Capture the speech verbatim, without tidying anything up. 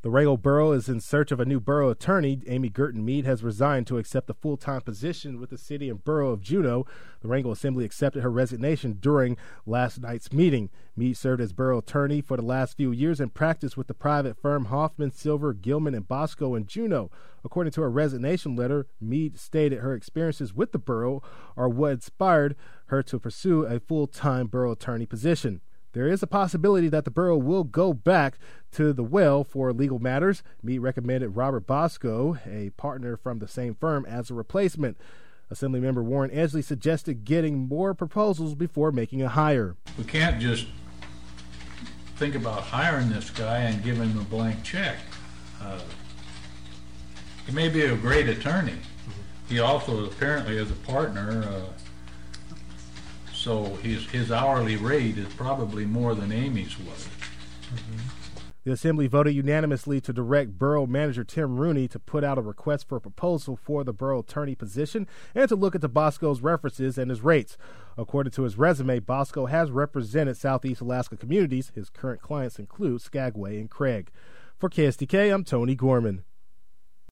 The Wrangell Borough is in search of a new borough attorney. Amy Girton Mead has resigned to accept a full-time position with the city and borough of Juneau. The Wrangell Assembly accepted her resignation during last night's meeting. Mead served as borough attorney for the last few years and practiced with the private firm Hoffman, Silver, Gilman, and Bosco in Juneau. According to her resignation letter, Mead stated her experiences with the borough are what inspired her to pursue a full-time borough attorney position. There is a possibility that the borough will go back to the well for legal matters. Mead recommended Robert Bosco, a partner from the same firm, as a replacement. Assemblymember Warren Edgley suggested getting more proposals before making a hire. We can't just think about hiring this guy and give him a blank check. Uh, he may be a great attorney. He also apparently is a partner. Uh, So his, his hourly rate is probably more than Amy's was. Mm-hmm. The Assembly voted unanimously to direct Borough Manager Tim Rooney to put out a request for a proposal for the borough attorney position and to look into Bosco's references and his rates. According to his resume, Bosco has represented Southeast Alaska communities. His current clients include Skagway and Craig. For K S D K, I'm Tony Gorman.